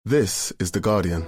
This is The Guardian.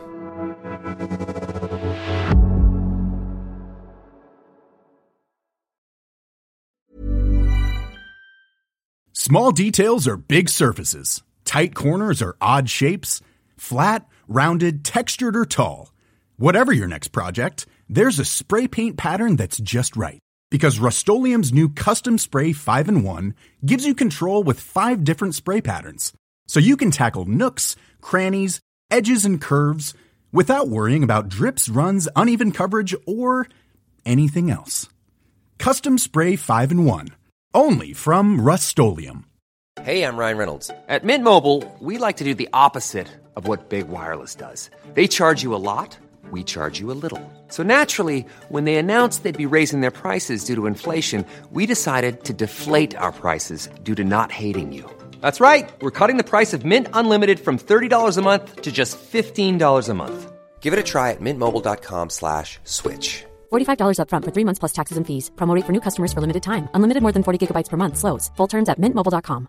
Small details are big surfaces. Tight corners are odd shapes. Flat, rounded, textured, or tall. Whatever your next project, there's a spray paint pattern that's just right. Because Rust-Oleum's new Custom Spray 5-in-1 gives you control with 5 different spray patterns. So you can tackle nooks, crannies, edges, and curves without worrying about drips, runs, uneven coverage, or anything else. Custom Spray 5-in-1. Only from Rust-Oleum. Hey, I'm Ryan Reynolds. At Mint Mobile, we like to do the opposite of what Big Wireless does. They charge you a lot, we charge you a little. So naturally, when they announced they'd be raising their prices due to inflation, we decided to deflate our prices due to not hating you. That's right. We're cutting the price of Mint Unlimited from $30 a month to just $15 a month. Give it a try at mintmobile.com/switch. $45 up front for 3 months plus taxes and fees. Promo rate for new customers for limited time. Unlimited more than 40 gigabytes per month. Slows full terms at mintmobile.com.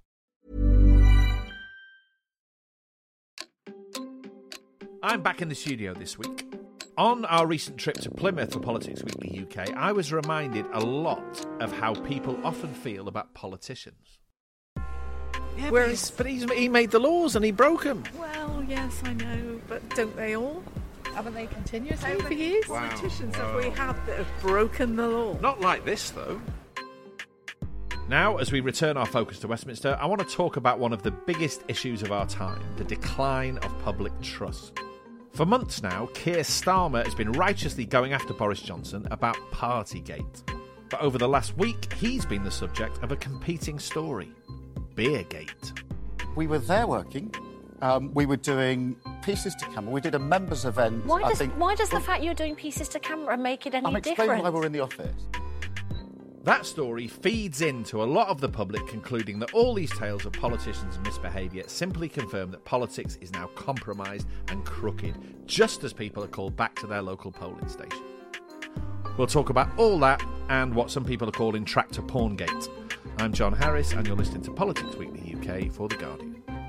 I'm back in the studio this week. On our recent trip to Plymouth for Politics Weekly UK, I was reminded a lot of how people often feel about politicians. Yeah, but he made the laws and he broke them. Well, yes, I know, but don't they all? Haven't they continuously over years? Wow. Politicians have we had that have broken the law? Not like this, though. Now, as we return our focus to Westminster, I want to talk about one of the biggest issues of our time, the decline of public trust. For months now, Keir Starmer has been righteously going after Boris Johnson about Partygate. But over the last week, he's been the subject of a competing story, Beergate. We were there working. We were doing Pieces to Camera. We did a members' event. Why does the fact you're doing Pieces to Camera make it any different? I'm explaining why we're in the office. That story feeds into a lot of the public concluding that all these tales of politicians' misbehaviour simply confirm that politics is now compromised and crooked, just as people are called back to their local polling station. We'll talk about all that and what some people are calling Tractor Porngate. I'm John Harris and you're listening to Politics Weekly UK for The Guardian.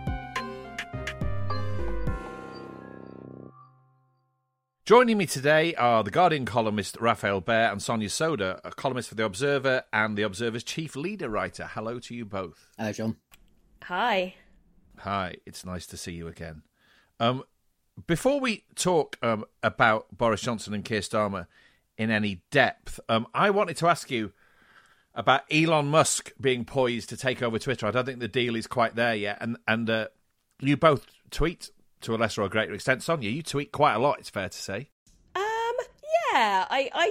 Joining me today are The Guardian columnist Raphael Behr and Sonia Soda, a columnist for The Observer and The Observer's chief leader writer. Hello to you both. Hello, John. Hi. Hi, it's nice to see you again. Before we talk about Boris Johnson and Keir Starmer in any depth, I wanted to ask you about Elon Musk being poised to take over Twitter. I don't think the deal is quite there yet. And you both tweet to a lesser or greater extent. Sonia, you tweet quite a lot, it's fair to say. Yeah,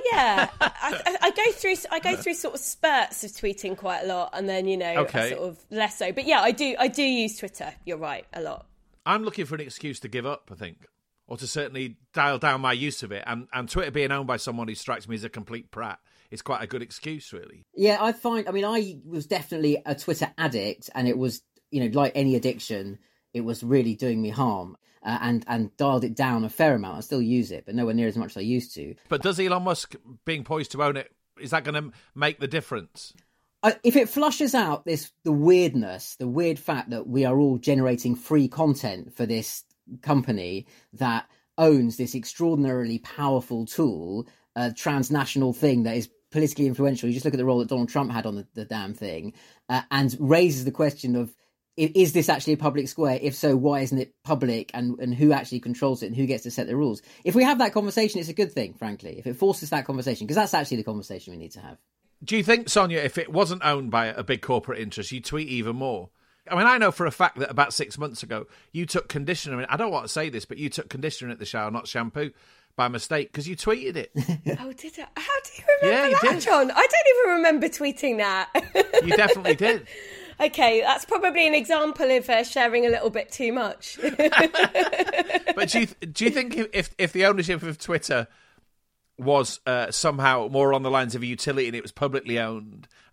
I go through sort of spurts of tweeting quite a lot, and then sort of less so. But yeah, I do use Twitter. You're right, a lot. I'm looking for an excuse to give up, I think, or to certainly dial down my use of it. And Twitter being owned by someone who strikes me as a complete prat is quite a good excuse, really. Yeah, I was definitely a Twitter addict, and it was, like any addiction, it was really doing me harm. And dialed it down a fair amount. I still use it, but nowhere near as much as I used to. But does Elon Musk being poised to own it, is that going to make the difference? If it flushes out the weirdness, the weird fact that we are all generating free content for this company that owns this extraordinarily powerful tool, a transnational thing that is politically influential. You just look at the role that Donald Trump had on the damn thing, and raises the question of, is this actually a public square? If so, why isn't it public? And who actually controls it and who gets to set the rules? If we have that conversation, it's a good thing, frankly. If it forces that conversation, because that's actually the conversation we need to have. Do you think, Sonia, if it wasn't owned by a big corporate interest, you'd tweet even more? I mean, I know for a fact that about 6 months ago, you took conditioner. I don't want to say this, but you took conditioner at the shower, not shampoo, by mistake, because you tweeted it. Oh, did I? How do you remember that, John? I don't even remember tweeting that. You definitely did. Okay, that's probably an example of sharing a little bit too much. But do you think if the ownership of Twitter was somehow more on the lines of a utility and it was publicly owned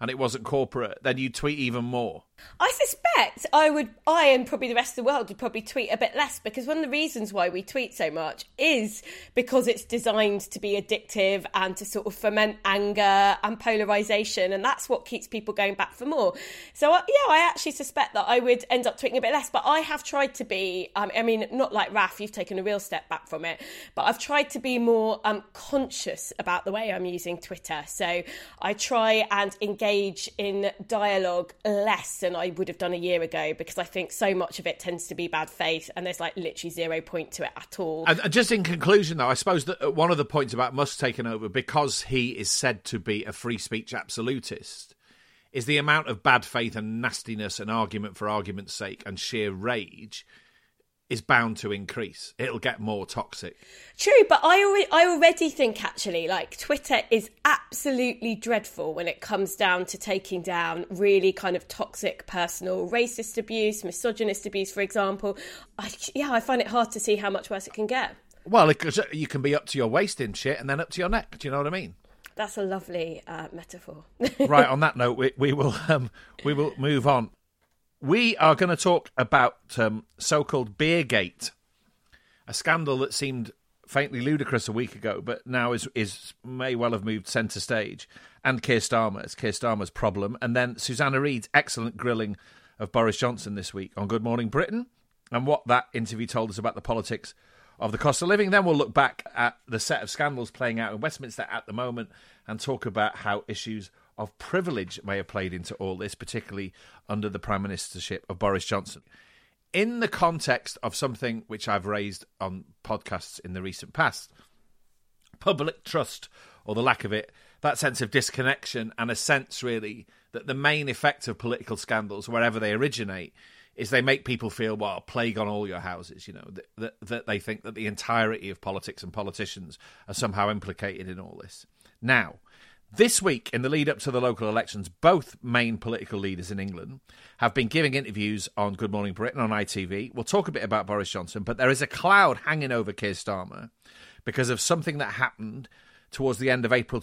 and it wasn't corporate, then you'd tweet even more. I suspect I and probably the rest of the world would probably tweet a bit less, because one of the reasons why we tweet so much is because it's designed to be addictive and to sort of foment anger and polarisation, and that's what keeps people going back for more. So, I actually suspect that I would end up tweeting a bit less, but I have tried to be, not like Raf, you've taken a real step back from it, but I've tried to be more conscious about the way I'm using Twitter. So I try and engage in dialogue less than I would have done a year ago, because I think so much of it tends to be bad faith and there's like literally 0 point to it at all. And just in conclusion, though, I suppose that one of the points about Musk taking over, because he is said to be a free speech absolutist, is the amount of bad faith and nastiness and argument for argument's sake and sheer rage is bound to increase. It'll get more toxic. True, but I already think, actually, like, Twitter is absolutely dreadful when it comes down to taking down really kind of toxic personal racist abuse, misogynist abuse, for example. I find it hard to see how much worse it can get. Well, you can be up to your waist in shit and then up to your neck. Do you know what I mean? That's a lovely metaphor. Right, on that note, we will move on. We are going to talk about so-called Beergate, a scandal that seemed faintly ludicrous a week ago, but now is may well have moved centre stage, and Keir Starmer. It's Keir Starmer's problem. And then Susanna Reid's excellent grilling of Boris Johnson this week on Good Morning Britain, and what that interview told us about the politics of the cost of living. Then we'll look back at the set of scandals playing out in Westminster at the moment and talk about how issues of privilege may have played into all this, particularly under the Prime Ministership of Boris Johnson. In the context of something which I've raised on podcasts in the recent past, public trust, or the lack of it, that sense of disconnection, and a sense, really, that the main effect of political scandals, wherever they originate, is they make people feel, well, plague on all your houses, you know, that they think that the entirety of politics and politicians are somehow implicated in all this. Now, this week, in the lead-up to the local elections, both main political leaders in England have been giving interviews on Good Morning Britain on ITV. We'll talk a bit about Boris Johnson, but there is a cloud hanging over Keir Starmer because of something that happened towards the end of April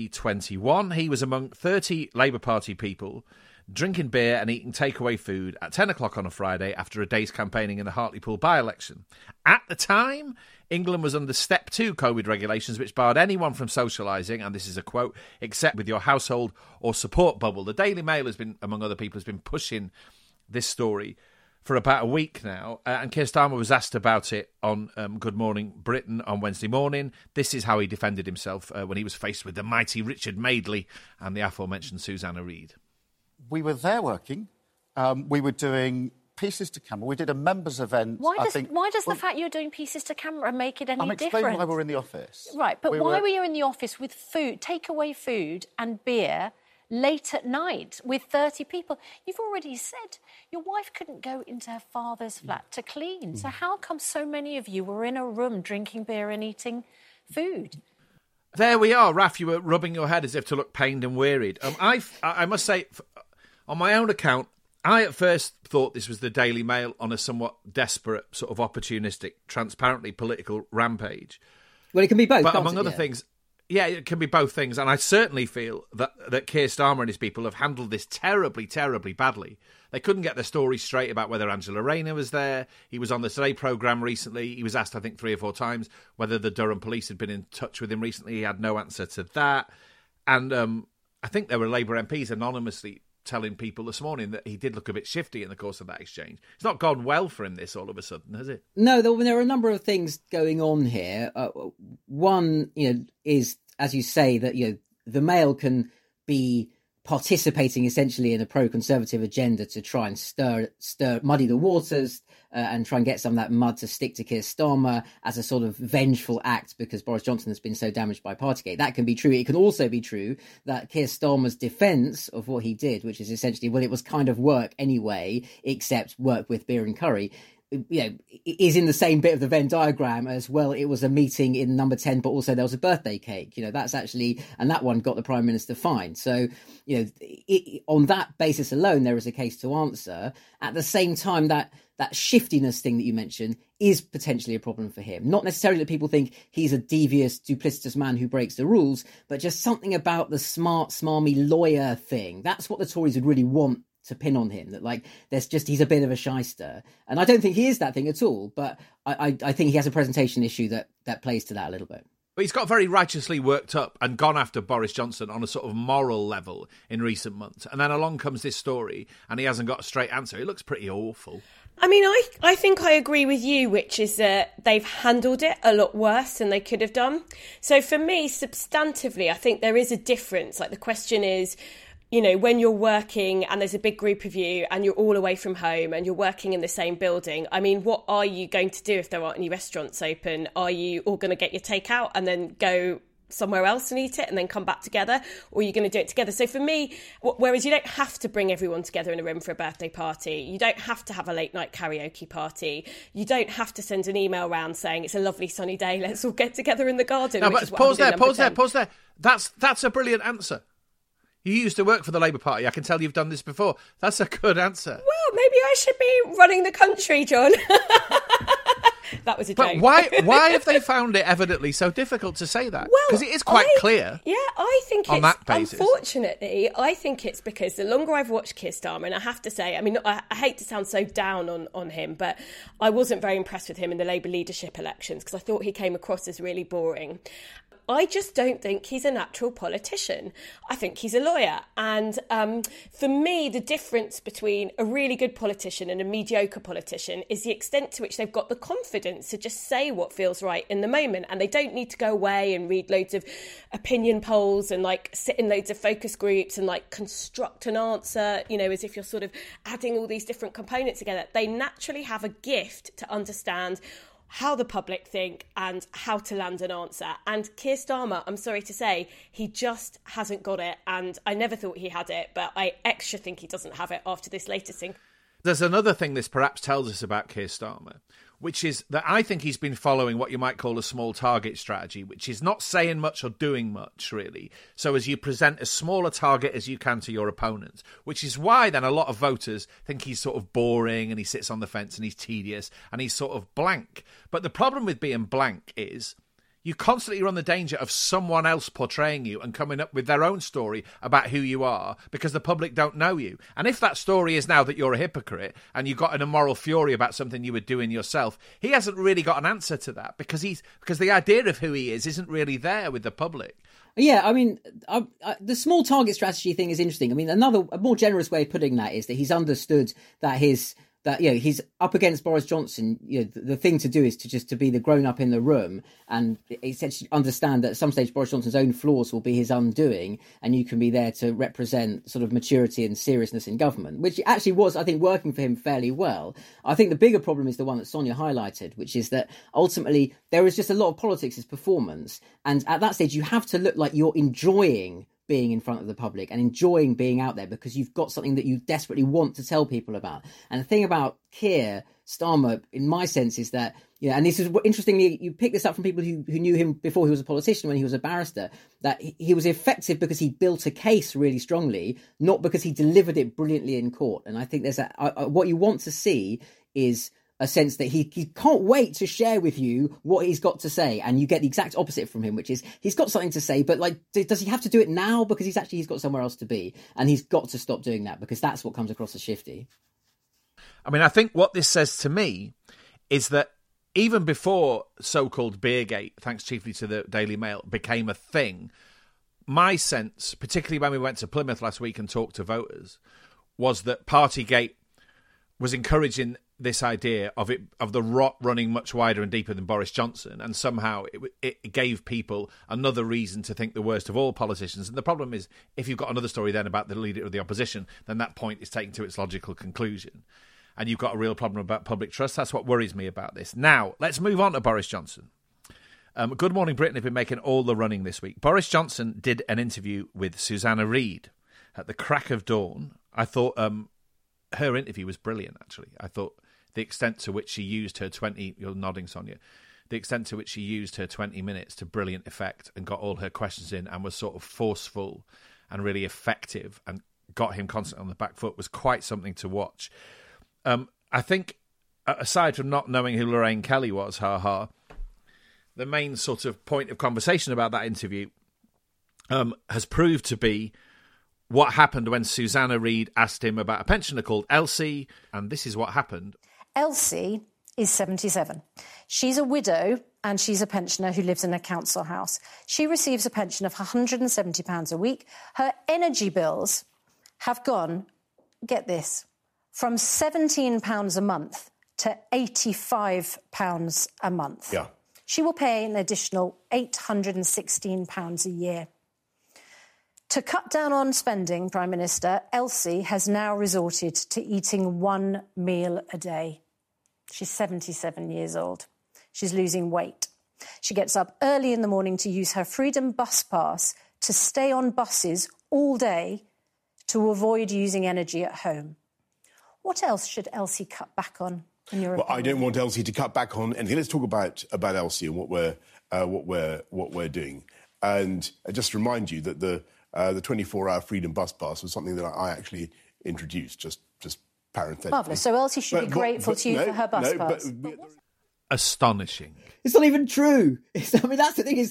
2021. He was among 30 Labour Party people drinking beer and eating takeaway food at 10 o'clock on a Friday after a day's campaigning in the Hartlepool by-election. At the time, England was under Step 2 COVID regulations, which barred anyone from socialising, and this is a quote, except with your household or support bubble. The Daily Mail has been, among other people, has been pushing this story for about a week now, and Keir Starmer was asked about it on Good Morning Britain on Wednesday morning. This is how he defended himself when he was faced with the mighty Richard Madeley and the aforementioned Susanna Reid. We were there working. We were doing pieces to camera. We did a members' event. Why does the fact you're doing pieces to camera make it any different? I'm explaining why we're in the office. Right, but why were you in the office with food, takeaway food and beer late at night with 30 people? You've already said your wife couldn't go into her father's flat to clean. So how come so many of you were in a room drinking beer and eating food? There we are. Raf, you were rubbing your head as if to look pained and wearied. I must say, on my own account, I at first thought this was the Daily Mail on a somewhat desperate, sort of opportunistic, transparently political rampage. Well, it can be both. But among other things, yeah, it can be both things. And I certainly feel that Keir Starmer and his people have handled this terribly, terribly badly. They couldn't get their story straight about whether Angela Rayner was there. He was on the Today programme recently. He was asked, I think, 3 or 4 times whether the Durham police had been in touch with him recently. He had no answer to that. And I think there were Labour MPs anonymously telling people this morning that he did look a bit shifty in the course of that exchange. It's not gone well for him, this, all of a sudden, has it? No, there are a number of things going on here. One, is, as you say, that the Mail can be participating essentially in a pro-conservative agenda to try and muddy the waters and try and get some of that mud to stick to Keir Starmer as a sort of vengeful act because Boris Johnson has been so damaged by Partygate. That can be true. It can also be true that Keir Starmer's defence of what he did, which is essentially, well, it was kind of work anyway, except work with beer and curry. is in the same bit of the Venn diagram as well. It was a meeting in number 10, but also there was a birthday cake. That's actually, and that one got the Prime Minister fined. So, on that basis alone, there is a case to answer. At the same time, that shiftiness thing that you mentioned is potentially a problem for him. Not necessarily that people think he's a devious, duplicitous man who breaks the rules, but just something about the smart, smarmy lawyer thing. That's what the Tories would really want to pin on him, that he's a bit of a shyster. And I don't think he is that thing at all, but I think he has a presentation issue that plays to that a little bit. But he's got very righteously worked up and gone after Boris Johnson on a sort of moral level in recent months. And then along comes this story and he hasn't got a straight answer. It looks pretty awful. I mean, I think I agree with you, which is that they've handled it a lot worse than they could have done. So for me, substantively, I think there is a difference. Like, the question is, when you're working and there's a big group of you and you're all away from home and you're working in the same building, I mean, what are you going to do if there aren't any restaurants open? Are you all going to get your takeout and then go somewhere else and eat it and then come back together? Or are you going to do it together? So for me, whereas you don't have to bring everyone together in a room for a birthday party, you don't have to have a late night karaoke party, you don't have to send an email around saying it's a lovely sunny day, let's all get together in the garden. No, but pause there. That's a brilliant answer. You used to work for the Labour Party. I can tell you've done this before. That's a good answer. Well, maybe I should be running the country, John. That was a joke. But why have they found it evidently so difficult to say that? Because it is quite clear. Yeah, I think on that basis. Unfortunately, I think it's because the longer I've watched Keir Starmer, and I have to say, I mean, I hate to sound so down on him, but I wasn't very impressed with him in the Labour leadership elections because I thought he came across as really boring. I just don't think he's a natural politician. I think he's a lawyer. And for me, the difference between a really good politician and a mediocre politician is the extent to which they've got the confidence to just say what feels right in the moment. And they don't need to go away and read loads of opinion polls and sit in loads of focus groups and construct an answer, as if you're sort of adding all these different components together. They naturally have a gift to understand how the public think and how to land an answer. And Keir Starmer, I'm sorry to say, he just hasn't got it. And I never thought he had it, but I extra think he doesn't have it after this latest thing. There's another thing this perhaps tells us about Keir Starmer, which is that I think he's been following what you might call a small target strategy, which is not saying much or doing much, really. So as you present as small a target as you can to your opponents, which is why then a lot of voters think he's sort of boring and he sits on the fence and he's tedious and he's sort of blank. But the problem with being blank is you constantly run the danger of someone else portraying you and coming up with their own story about who you are because the public don't know you. And if that story is now that you're a hypocrite and you've got an immoral fury about something you were doing yourself, he hasn't really got an answer to that because the idea of who he is isn't really there with the public. Yeah, I mean, the small target strategy thing is interesting. I mean, a more generous way of putting that is that he's understood that he's up against Boris Johnson. The thing to do is to be the grown up in the room and essentially understand that at some stage Boris Johnson's own flaws will be his undoing, and you can be there to represent sort of maturity and seriousness in government, which actually was, I think, working for him fairly well. I think the bigger problem is the one that Sonia highlighted, which is that ultimately there is just a lot of politics as performance, and at that stage you have to look like you're enjoying being in front of the public and enjoying being out there because you've got something that you desperately want to tell people about. And the thing about Keir Starmer, in my sense, is that, and this is interestingly, you pick this up from people who knew him before he was a politician, when he was a barrister, that he was effective because he built a case really strongly, not because he delivered it brilliantly in court. And I think there's what you want to see is a sense that he can't wait to share with you what he's got to say. And you get the exact opposite from him, which is he's got something to say, but does he have to do it now? Because he's got somewhere else to be. And he's got to stop doing that because that's what comes across as shifty. I mean, I think what this says to me is that even before so-called Beergate, thanks chiefly to the Daily Mail, became a thing, my sense, particularly when we went to Plymouth last week and talked to voters, was that Partygate was encouraging this idea of the rot running much wider and deeper than Boris Johnson, and somehow it gave people another reason to think the worst of all politicians. And the problem is, if you've got another story then about the leader of the opposition, then that point is taken to its logical conclusion. And you've got a real problem about public trust. That's what worries me about this. Now, let's move on to Boris Johnson. Good Morning Britain have been making all the running this week. Boris Johnson did an interview with Susanna Reid at the crack of dawn. I thought her interview was brilliant, actually. I thought the extent to which she used her 20... You're nodding, Sonia. The extent to which she used her 20 minutes to brilliant effect and got all her questions in and was sort of forceful and really effective and got him constantly on the back foot was quite something to watch. I think, aside from not knowing who Lorraine Kelly was, the main sort of point of conversation about that interview has proved to be what happened when Susanna Reid asked him about a pensioner called Elsie, and this is what happened. Elsie is 77. She's a widow and she's a pensioner who lives in a council house. She receives a pension of £170 a week. Her energy bills have gone, get this, from £17 a month to £85 a month. Yeah. She will pay an additional £816 a year. To cut down on spending, Prime Minister, Elsie has now resorted to eating one meal a day. She's 77 years old. She's losing weight. She gets up early in the morning to use her Freedom Bus Pass to stay on buses all day to avoid using energy at home. What else should Elsie cut back on, in your opinion? I don't want Elsie to cut back on anything. Let's talk about Elsie and what we're doing. And just remind you that the 24-hour Freedom Bus Pass was something that I actually introduced, just parenthetically. Marvellous. So Elsie should be grateful to you for her bus pass. Astonishing. It's not even true. That's the thing.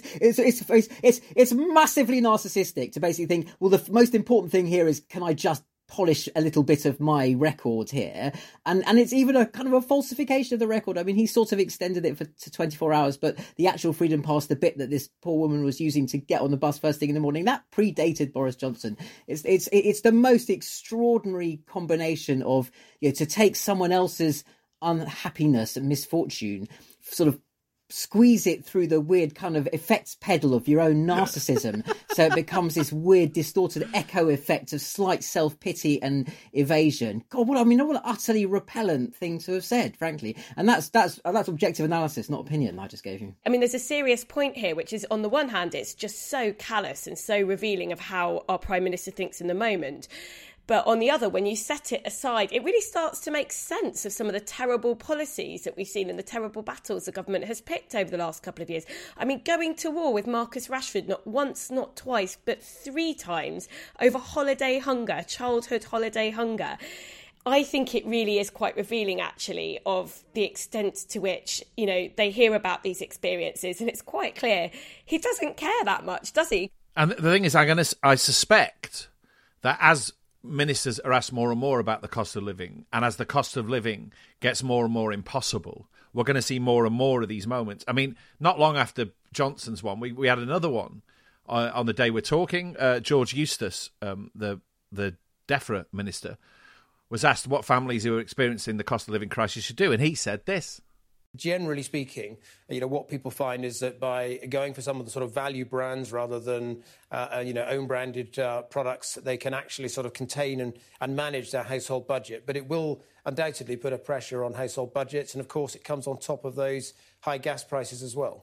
It's massively narcissistic to basically think, well, the most important thing here is, can I just polish a little bit of my record here? And it's even a kind of a falsification of the record. I mean, he sort of extended it to 24 hours, but the actual Freedom Pass, the bit that this poor woman was using to get on the bus first thing in the morning, that predated Boris Johnson. It's the most extraordinary combination of, to take someone else's unhappiness and misfortune, sort of squeeze it through the weird kind of effects pedal of your own narcissism, so it becomes this weird distorted echo effect of slight self-pity and evasion. God, what an utterly repellent thing to have said, frankly. And that's objective analysis, not opinion, I just gave you. I mean, there's a serious point here, which is, on the one hand, it's just so callous and so revealing of how our Prime Minister thinks in the moment. But on the other, when you set it aside, it really starts to make sense of some of the terrible policies that we've seen and the terrible battles the government has picked over the last couple of years. I mean, going to war with Marcus Rashford, not once, not twice, but 3 times over holiday hunger, childhood holiday hunger. I think it really is quite revealing, actually, of the extent to which, they hear about these experiences. And it's quite clear he doesn't care that much, does he? And the thing is, I suspect that as ministers are asked more and more about the cost of living, and as the cost of living gets more and more impossible, we're going to see more and more of these moments. I mean, not long after Johnson's one, we had another one on the day we're talking. George Eustace, the DEFRA minister, was asked what families who are experiencing the cost of living crisis should do, and he said this. Generally speaking, what people find is that by going for some of the sort of value brands rather than, own branded products, they can actually sort of contain and manage their household budget. But it will undoubtedly put a pressure on household budgets. And of course, it comes on top of those high gas prices as well.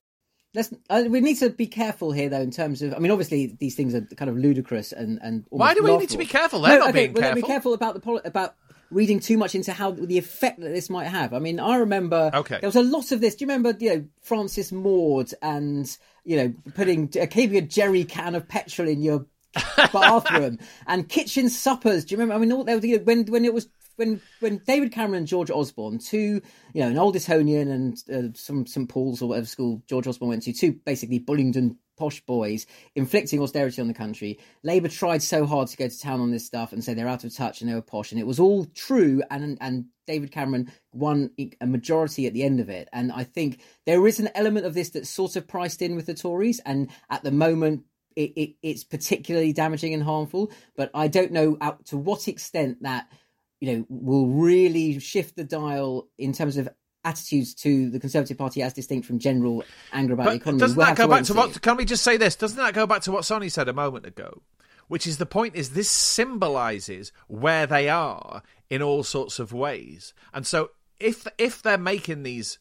We need to be careful here, though, in terms of... I mean, obviously, these things are kind of ludicrous and why do we laughable. need to be careful? They're not being careful. Be careful about reading too much into how the effect that this might have. I mean, I remember there was a lot of this. Do you remember, Francis Maud and, keeping a jerry can of petrol in your bathroom and kitchen suppers? Do you remember? I mean, when David Cameron and George Osborne, two, an old Etonian and some St Paul's or whatever school George Osborne went to, two basically Bullingdon posh boys inflicting austerity on the country. Labour tried so hard to go to town on this stuff and say they're out of touch and they were posh, and it was all true, and David Cameron won a majority at the end of it. And I think there is an element of this that's sort of priced in with the Tories, and at the moment it's particularly damaging and harmful, but I don't know to what extent that will really shift the dial in terms of attitudes to the Conservative Party as distinct from general anger about the economy. Doesn't that go back to what? Can we just say this? Doesn't that go back to what Sonny said a moment ago? Which is the point: is this symbolises where they are in all sorts of ways, and so if they're making these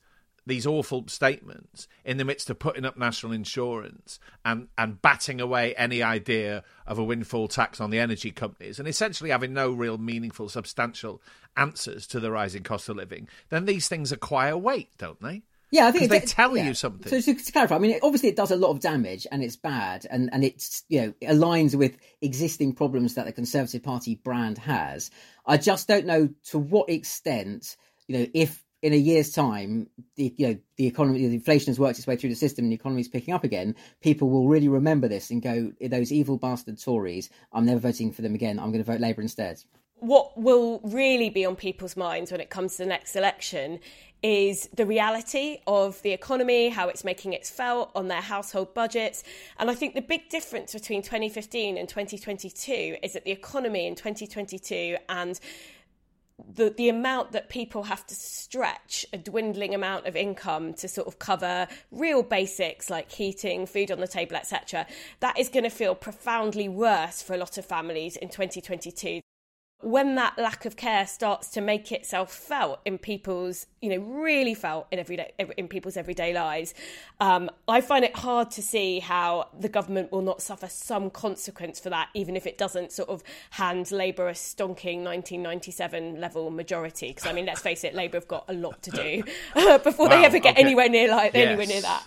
these awful statements in the midst of putting up national insurance and batting away any idea of a windfall tax on the energy companies and essentially having no real meaningful, substantial answers to the rising cost of living, then these things acquire weight, don't they? Yeah, I think they tell you something. So to clarify, I mean, obviously it does a lot of damage and it's bad and it's, it aligns with existing problems that the Conservative Party brand has. I just don't know to what extent, if in a year's time, the economy, the inflation has worked its way through the system and the economy is picking up again, people will really remember this and go, those evil bastard Tories, I'm never voting for them again. I'm going to vote Labour instead. What will really be on people's minds when it comes to the next election is the reality of the economy, how it's making its felt on their household budgets. And I think the big difference between 2015 and 2022 is that the economy in 2022 and the amount that people have to stretch a dwindling amount of income to sort of cover real basics like heating, food on the table, etc., that is going to feel profoundly worse for a lot of families in 2022. When that lack of care starts to make itself felt in people's, really felt in people's everyday lives, I find it hard to see how the government will not suffer some consequence for that, even if it doesn't sort of hand Labour a stonking 1997 level majority. Because, I mean, let's face it, Labour have got a lot to do before they ever get anywhere near that.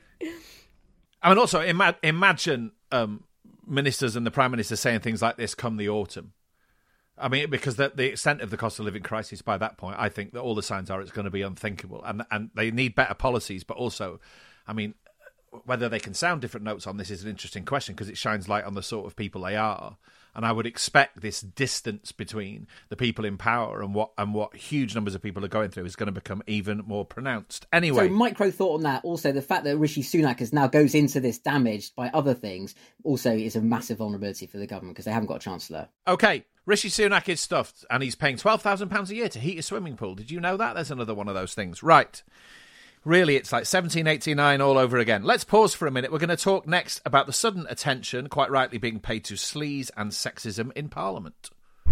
I mean, also, imagine ministers and the Prime Minister saying things like this come the autumn. I mean, because the extent of the cost of living crisis by that point, I think that all the signs are it's going to be unthinkable. And they need better policies. But also, I mean, whether they can sound different notes on this is an interesting question because it shines light on the sort of people they are. And I would expect this distance between the people in power and what huge numbers of people are going through is going to become even more pronounced. Anyway. So micro thought on that. Also, the fact that Rishi Sunak now goes into this damaged by other things also is a massive vulnerability for the government because they haven't got a chancellor. OK. Rishi Sunak is stuffed and he's paying £12,000 a year to heat a swimming pool. Did you know that? There's another one of those things. Right. Really, it's like 1789 all over again. Let's pause for a minute. We're going to talk next about the sudden attention, quite rightly being paid to sleaze and sexism in Parliament.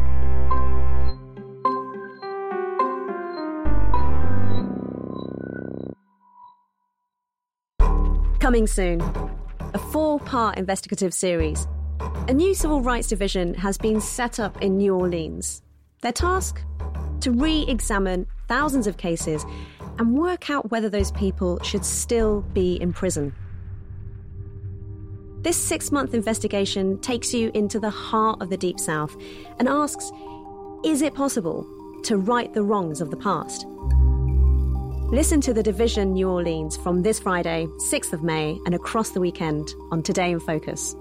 Coming soon, a 4-part investigative series. A new civil rights division has been set up in New Orleans. Their task? To re-examine thousands of cases and work out whether those people should still be in prison. This 6-month investigation takes you into the heart of the Deep South and asks, is it possible to right the wrongs of the past? Listen to The Division New Orleans from this Friday, 6th of May, and across the weekend on Today in Focus.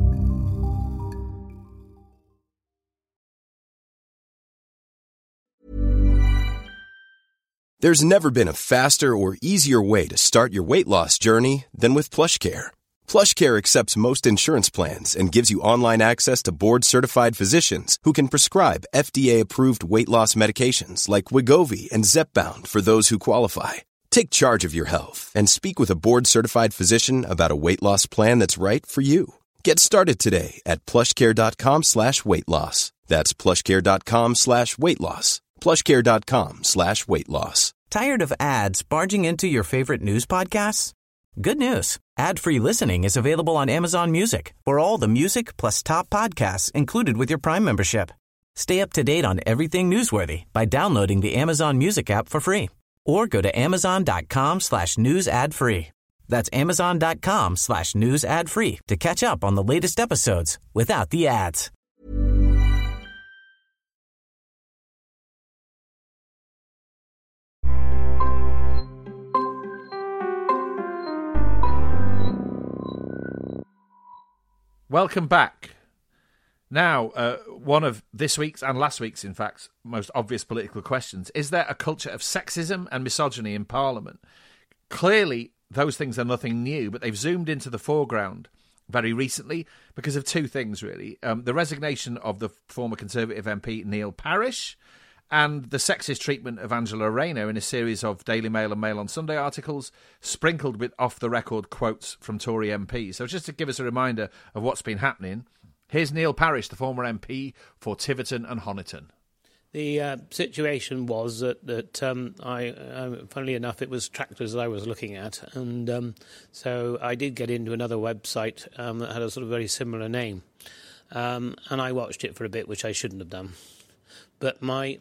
There's never been a faster or easier way to start your weight loss journey than with PlushCare. PlushCare accepts most insurance plans and gives you online access to board-certified physicians who can prescribe FDA-approved weight loss medications like Wegovy and Zepbound for those who qualify. Take charge of your health and speak with a board-certified physician about a weight loss plan that's right for you. Get started today at plushcare.com/weight loss. That's plushcare.com/weight loss. plushcare.com/weight loss. Tired of ads barging into your favorite news podcasts? Good news. Ad-free listening is available on Amazon Music for all the music plus top podcasts included with your Prime membership. Stay up to date on everything newsworthy by downloading the Amazon Music app for free or go to amazon.com/news ad free. That's amazon.com/news ad free to catch up on the latest episodes without the ads. Welcome back. Now, one of this week's and last week's, in fact, most obvious political questions. Is there a culture of sexism and misogyny in Parliament? Clearly, those things are nothing new, but they've zoomed into the foreground very recently because of two things, really. The resignation of the former Conservative MP Neil Parish and the sexist treatment of Angela Rayner in a series of Daily Mail and Mail on Sunday articles sprinkled with off-the-record quotes from Tory MPs. So just to give us a reminder of what's been happening, here's Neil Parish, the former MP for Tiverton and Honiton. The situation was that funnily enough, it was tractors I was looking at, and so I did get into another website that had a sort of very similar name, and I watched it for a bit, which I shouldn't have done. But my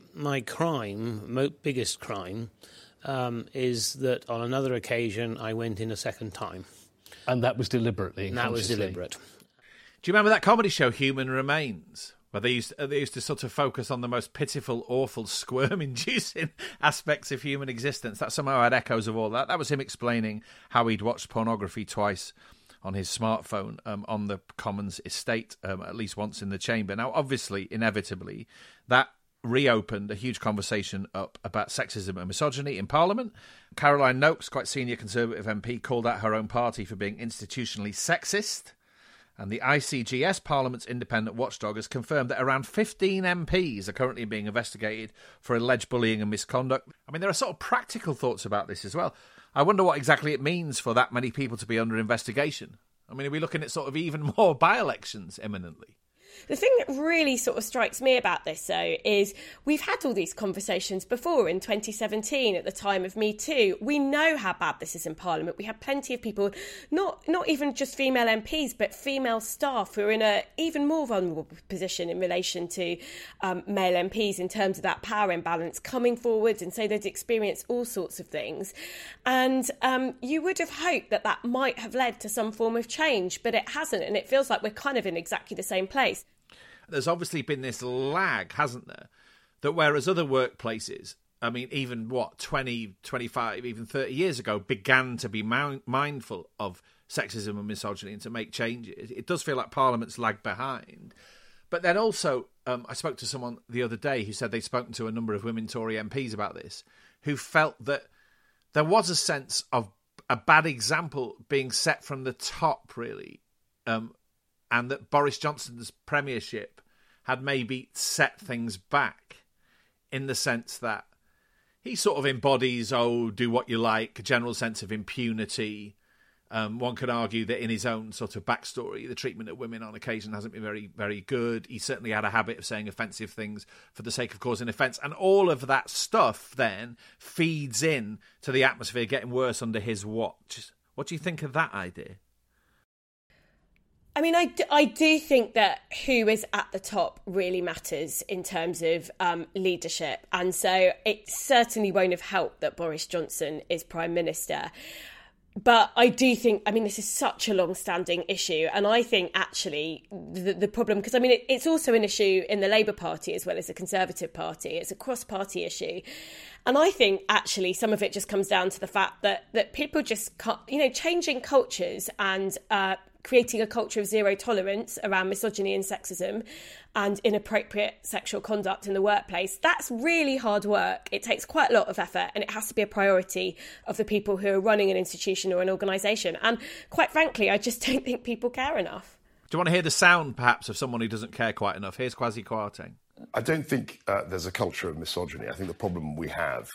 biggest crime, is that on another occasion I went in a second time. And that was deliberately? And that was deliberate. Do you remember that comedy show, Human Remains? Where they used to sort of focus on the most pitiful, awful, squirm-inducing aspects of human existence. That somehow had echoes of all that. That was him explaining how he'd watched pornography twice on his smartphone on the Commons estate, at least once in the chamber. Now, obviously, inevitably, that reopened a huge conversation up about sexism and misogyny in Parliament. Caroline Nokes, quite senior Conservative MP, called out her own party for being institutionally sexist. And the ICGS, Parliament's independent watchdog, has confirmed that around 15 MPs are currently being investigated for alleged bullying and misconduct. I mean, there are sort of practical thoughts about this as well. I wonder what exactly it means for that many people to be under investigation. I mean, are we looking at sort of even more by-elections imminently? The thing that really sort of strikes me about this, though, is we've had all these conversations before in 2017 at the time of Me Too. We know how bad this is in Parliament. We have plenty of people, not even just female MPs, but female staff who are in an even more vulnerable position in relation to male MPs in terms of that power imbalance, coming forward and say they'd experienced all sorts of things. And you would have hoped that that might have led to some form of change, but it hasn't. And it feels like we're kind of in exactly the same place. There's obviously been this lag, hasn't there? That whereas other workplaces, I mean, even 20, 25, even 30 years ago, began to be mindful of sexism and misogyny and to make changes, it does feel like Parliament's lagged behind. But then also, I spoke to someone the other day who said they'd spoken to a number of women Tory MPs about this, who felt that there was a sense of a bad example being set from the top, really, and that Boris Johnson's premiership had maybe set things back in the sense that he sort of embodies, do what you like, a general sense of impunity. One could argue that in his own sort of backstory, the treatment of women on occasion hasn't been very, very good. He certainly had a habit of saying offensive things for the sake of causing offence. And all of that stuff then feeds in to the atmosphere getting worse under his watch. What do you think of that idea? I mean, I do think that who is at the top really matters in terms of leadership. And so it certainly won't have helped that Boris Johnson is Prime Minister. But I do think, I mean, this is such a long-standing issue. And I think actually the problem, because I mean, it's also an issue in the Labour Party as well as the Conservative Party. It's a cross-party issue. And I think actually some of it just comes down to the fact that people just can't, changing cultures and creating a culture of zero tolerance around misogyny and sexism and inappropriate sexual conduct in the workplace. That's really hard work. It takes quite a lot of effort and it has to be a priority of the people who are running an institution or an organisation. And quite frankly, I just don't think people care enough. Do you want to hear the sound, perhaps, of someone who doesn't care quite enough? Here's Kwasi Kwarteng. I don't think there's a culture of misogyny. I think the problem we have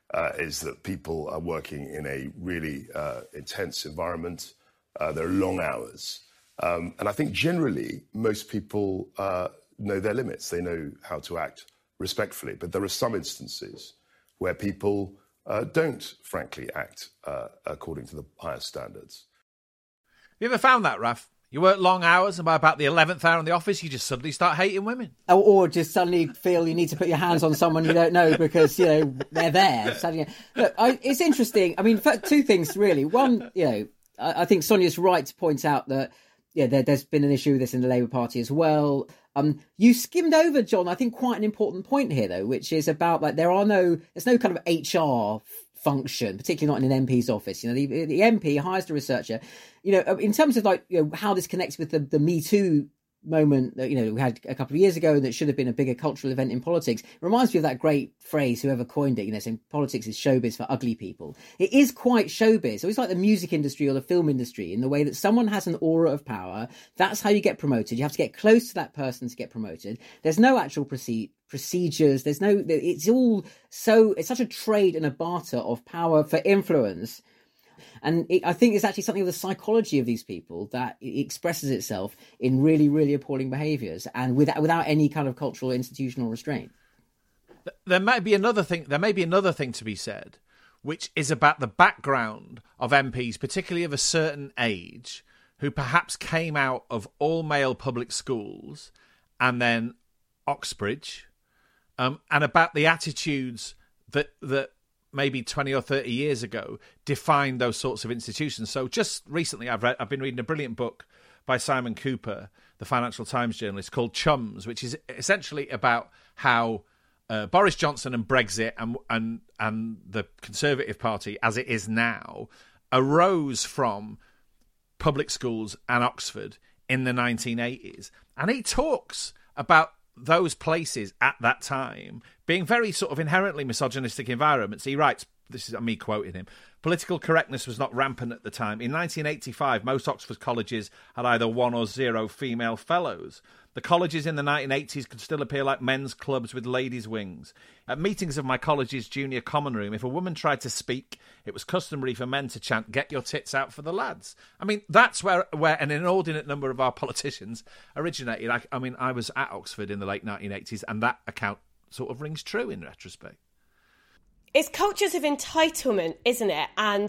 is that people are working in a really intense environment. There are long hours. And I think generally most people know their limits. They know how to act respectfully. But there are some instances where people don't, frankly, act according to the highest standards. Have you ever found that, Raf? You work long hours, and by about the 11th hour in the office, you just suddenly start hating women. Or just suddenly feel you need to put your hands on someone you don't know because, they're there. Suddenly, look, it's interesting. I mean, two things, really. One, I think Sonia's right to point out that, there's been an issue with this in the Labour Party as well. You skimmed over, John, I think quite an important point here, though, which is about there's no kind of HR function, particularly not in an MP's office. The MP hires the researcher. In terms of how this connects with the Me Too moment that we had a couple of years ago that should have been a bigger cultural event in politics. It reminds me of that great phrase, whoever coined it, saying politics is showbiz for ugly people. It is quite showbiz. So it's like the music industry or the film industry in the way that someone has an aura of power. That's how you get promoted. You have to get close to that person to get promoted. There's no actual procedures. It's such a trade and a barter of power for influence. And I think it's actually something of the psychology of these people that it expresses itself in really, really appalling behaviours and without any kind of cultural institutional restraint. There may be another thing to be said, which is about the background of MPs, particularly of a certain age, who perhaps came out of all-male public schools and then Oxbridge, and about the attitudes that maybe 20 or 30 years ago defined those sorts of institutions. So just recently I've been reading a brilliant book by Simon Cooper, the Financial Times journalist, called Chums, which is essentially about how Boris Johnson and Brexit and the Conservative Party, as it is now, arose from public schools and Oxford in the 1980s. And he talks about those places at that time being very sort of inherently misogynistic environments. He writes, this is me quoting him, political correctness was not rampant at the time. In 1985, most Oxford colleges had either 1 or 0 female fellows. The colleges in the 1980s could still appear like men's clubs with ladies' wings. At meetings of my college's junior common room, if a woman tried to speak, it was customary for men to chant, "Get your tits out for the lads." I mean, that's where an inordinate number of our politicians originated. I was at Oxford in the late 1980s, and that account sort of rings true in retrospect. It's cultures of entitlement, isn't it? And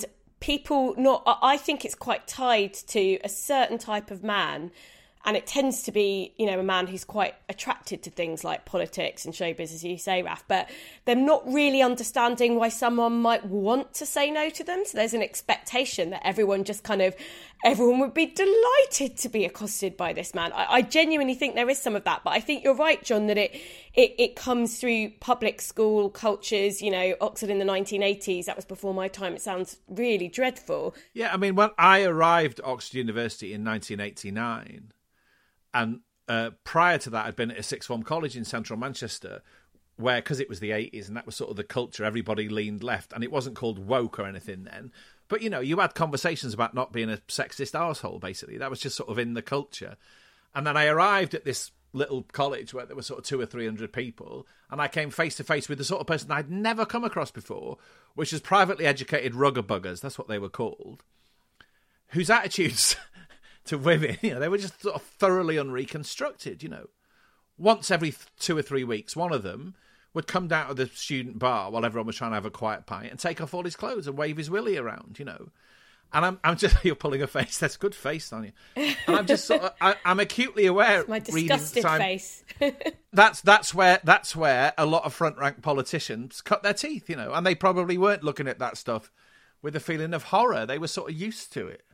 I think it's quite tied to a certain type of man. And it tends to be, a man who's quite attracted to things like politics and showbiz, as you say, Raf, but they're not really understanding why someone might want to say no to them. So there's an expectation that everyone would be delighted to be accosted by this man. I genuinely think there is some of that. But I think you're right, John, that it comes through public school cultures. Oxford in the 1980s, that was before my time. It sounds really dreadful. Yeah, I mean, when I arrived at Oxford University in 1989... And prior to that, I'd been at a sixth form college in central Manchester where, because it was the 80s and that was sort of the culture, everybody leaned left. And it wasn't called woke or anything then. But, you had conversations about not being a sexist arsehole, basically. That was just sort of in the culture. And then I arrived at this little college where there were sort of 200 or 300 people. And I came face to face with the sort of person I'd never come across before, which was privately educated rugger buggers. That's what they were called. Whose attitudes... to women, they were just sort of thoroughly unreconstructed, Once every 2 or 3 weeks, one of them would come down to the student bar while everyone was trying to have a quiet pint and take off all his clothes and wave his willy around, And I'm just, you're pulling a face. That's a good face, aren't you? And I'm just sort of, I'm acutely aware. It's my disgusted face. That's where a lot of front rank politicians cut their teeth, and they probably weren't looking at that stuff with a feeling of horror. They were sort of used to it.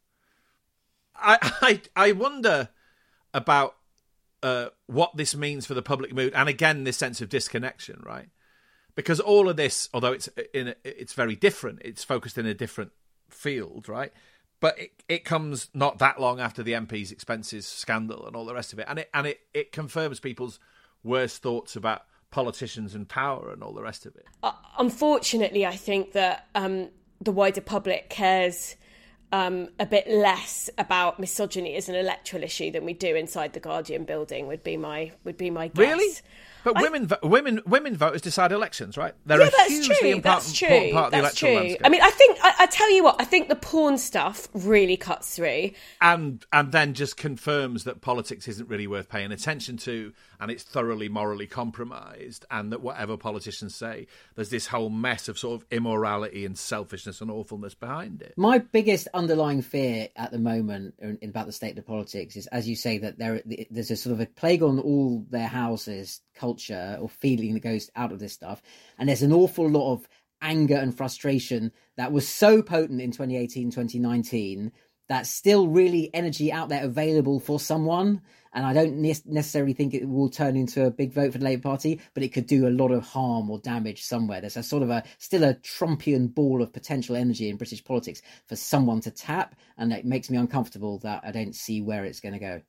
I wonder about what this means for the public mood, and again, this sense of disconnection, right? Because all of this, although it's very different, it's focused in a different field, right? But it comes not that long after the MP's expenses scandal and all the rest of it, and it confirms people's worst thoughts about politicians and power and all the rest of it. Unfortunately, I think that the wider public cares a bit less about misogyny as an electoral issue than we do inside the Guardian building. Would be my guess. Really? But women voters decide elections, right? They're a hugely important part of the electoral landscape. I mean, I tell you what, I think the porn stuff really cuts through, and then just confirms that politics isn't really worth paying attention to, and it's thoroughly morally compromised, and that whatever politicians say, there's this whole mess of sort of immorality and selfishness and awfulness behind it. My biggest underlying fear at the moment about the state of politics is, as you say, that there's a sort of a plague on all their houses culture or feeling that goes out of this stuff, and there's an awful lot of anger and frustration that was so potent in 2018 2019 that's still really energy out there available for someone, and I don't necessarily think it will turn into a big vote for the Labour Party, but it could do a lot of harm or damage somewhere. There's a sort of still a Trumpian ball of potential energy in British politics for someone to tap, and it makes me uncomfortable that I don't see where it's going to go.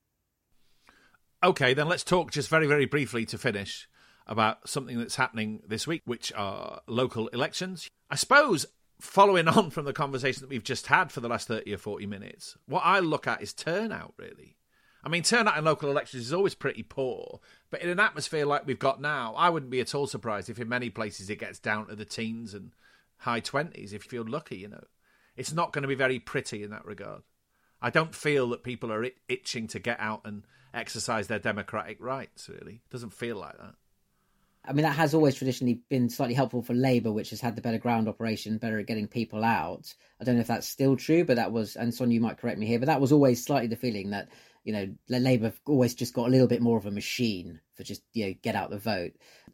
Okay, then let's talk just very, very briefly to finish about something that's happening this week, which are local elections. I suppose, following on from the conversation that we've just had for the last 30 or 40 minutes, what I look at is turnout, really. I mean, turnout in local elections is always pretty poor, but in an atmosphere like we've got now, I wouldn't be at all surprised if in many places it gets down to the teens and high 20s, if you feel lucky, It's not going to be very pretty in that regard. I don't feel that people are itching to get out and exercise their democratic rights, really. It doesn't feel like that. I mean, that has always traditionally been slightly helpful for Labour, which has had the better ground operation, better at getting people out. I don't know if that's still true, but that was, and Sonia, you might correct me here, but that was always slightly the feeling that, Labour always just got a little bit more of a machine for just, get out the vote.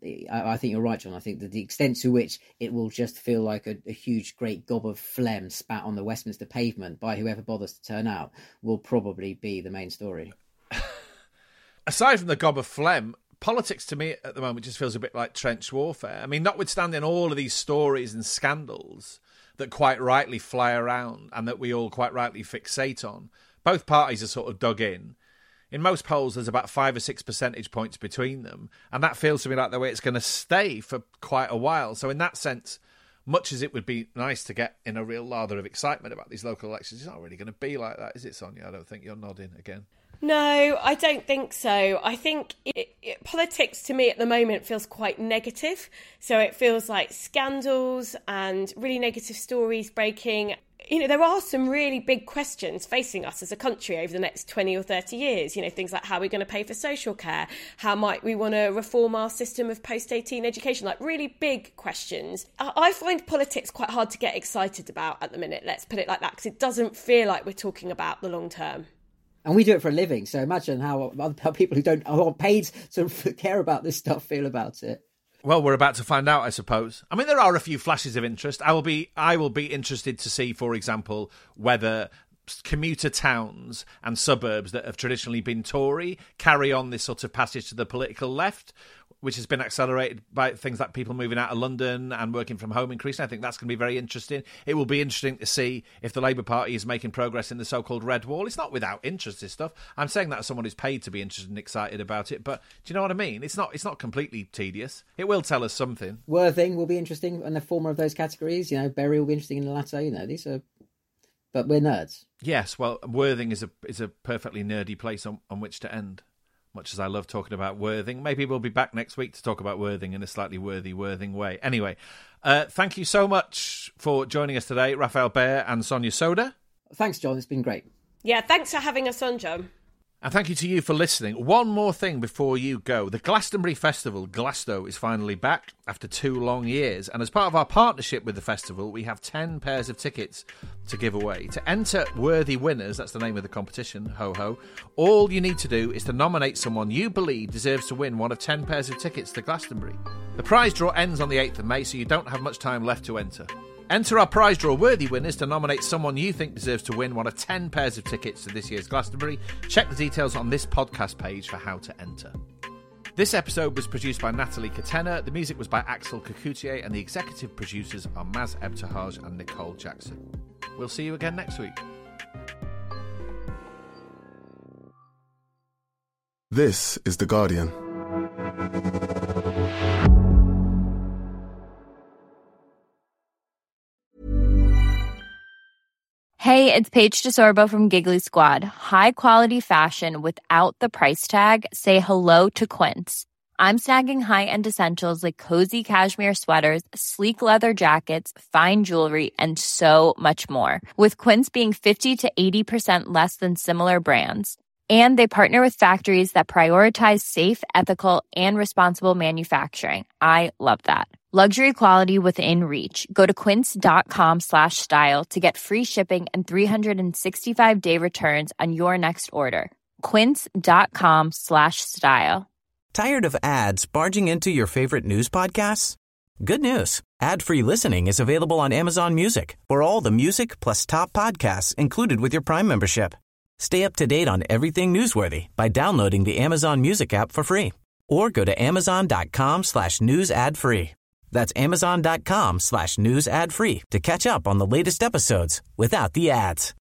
I think you're right, John. I think that the extent to which it will just feel like a huge, great gob of phlegm spat on the Westminster pavement by whoever bothers to turn out will probably be the main story. Aside from the gob of phlegm, politics to me at the moment just feels a bit like trench warfare. I mean, notwithstanding all of these stories and scandals that quite rightly fly around and that we all quite rightly fixate on, both parties are sort of dug in. In most polls, there's about 5 or 6 percentage points between them, and that feels to me like the way it's going to stay for quite a while. So in that sense, much as it would be nice to get in a real lather of excitement about these local elections, it's not really going to be like that, is it, Sonia? I don't think you're nodding again. No, I don't think so. I think politics to me at the moment feels quite negative. So it feels like scandals and really negative stories breaking. There are some really big questions facing us as a country over the next 20 or 30 years. Things like how we're going to pay for social care, how might we want to reform our system of post-18 education, like really big questions. I find politics quite hard to get excited about at the minute, let's put it like that, because it doesn't feel like we're talking about the long term. And we do it for a living, so imagine how people who aren't paid to care about this stuff feel about it. Well, we're about to find out, I suppose. I mean, there are a few flashes of interest. I will be interested to see, for example, whether commuter towns and suburbs that have traditionally been Tory carry on this sort of passage to the political left, which has been accelerated by things like people moving out of London and working from home increasing. I think that's going to be very interesting. It will be interesting to see if the Labour Party is making progress in the so-called Red Wall. It's not without interest, this stuff. I'm saying that as someone who's paid to be interested and excited about it, but do you know what I mean? It's not completely tedious. It will tell us something. Worthing will be interesting in the former of those categories. Bury will be interesting in the latter. These are... But we're nerds. Yes, well, Worthing is a perfectly nerdy place on which to end. Much as I love talking about Worthing. Maybe we'll be back next week to talk about Worthing in a slightly Worthing way. Anyway, thank you so much for joining us today, Raphael Behr and Sonia Soda. Thanks, John. It's been great. Yeah, thanks for having us on, John. And thank you to you for listening. One more thing before you go. The Glastonbury Festival, Glasto, is finally back after 2 long years. And as part of our partnership with the festival, we have 10 pairs of tickets to give away. To enter Worthy Winners, that's the name of the competition, ho-ho, all you need to do is to nominate someone you believe deserves to win one of 10 pairs of tickets to Glastonbury. The prize draw ends on the 8th of May, so you don't have much time left to enter. Enter our prize draw Worthy Winners to nominate someone you think deserves to win one of 10 pairs of tickets to this year's Glastonbury. Check the details on this podcast page for how to enter. This episode was produced by Natalie Katena, the music was by Axel Kacoutié, and the executive producers are Maz Ebtehaj and Nicole Jackson. We'll see you again next week. This is The Guardian. Hey, it's Paige DeSorbo from Giggly Squad. High quality fashion without the price tag. Say hello to Quince. I'm snagging high-end essentials like cozy cashmere sweaters, sleek leather jackets, fine jewelry, and so much more. With Quince being 50 to 80% less than similar brands. And they partner with factories that prioritize safe, ethical, and responsible manufacturing. I love that. Luxury quality within reach. Go to quince.com/style to get free shipping and 365-day returns on your next order. Quince.com/style. Tired of ads barging into your favorite news podcasts? Good news. Ad-free listening is available on Amazon Music for all the music plus top podcasts included with your Prime membership. Stay up to date on everything newsworthy by downloading the Amazon Music app for free or go to amazon.com/news ad free. That's amazon.com/news ad free to catch up on the latest episodes without the ads.